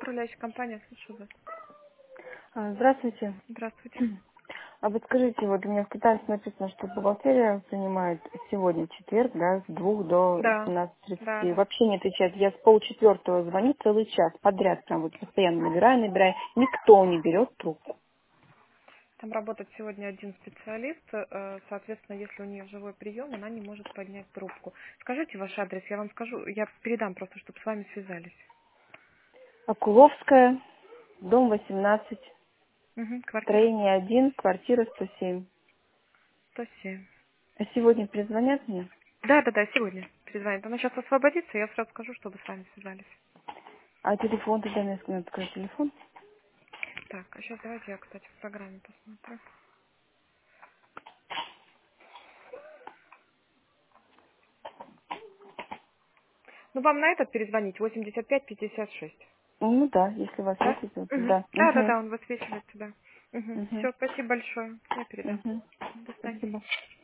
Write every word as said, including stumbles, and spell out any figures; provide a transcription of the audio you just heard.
Управляющая компания, слушаю вас. А, Здравствуйте. Здравствуйте. А вот скажите, вот у меня в квитанции написано, что бухгалтерия принимает сегодня четверг, да, с двух до Да, семнадцати да, тридцати. да. Вообще не отвечает. Я с полчетвертого звоню целый час подряд, прям вот постоянно набираю, набираю. Никто не берет трубку. Там работает сегодня один специалист, э, соответственно, если у нее живой прием, она не может поднять трубку. Скажите ваш адрес, я вам скажу, я передам просто, чтобы с вами связались. Акуловская, дом восемнадцать, Угу, квартира строение один, квартира сто семь. сто семь. А сегодня перезвонят мне? Да, да, да, сегодня перезвонит. Она сейчас освободится, я сразу скажу, чтобы с вами связались. А телефон тогда мне надо сказать телефон? Так, а сейчас давайте я, кстати, в программе посмотрю. Ну, вам на этот перезвонить, восемьдесят пять пятьдесят шесть. Ну да, если у вас Да? есть, то Угу. да. Да, да, Угу. да, он высвечивается, да. Угу. Угу. Все, спасибо большое. Я передам. Угу. До свидания. Спасибо.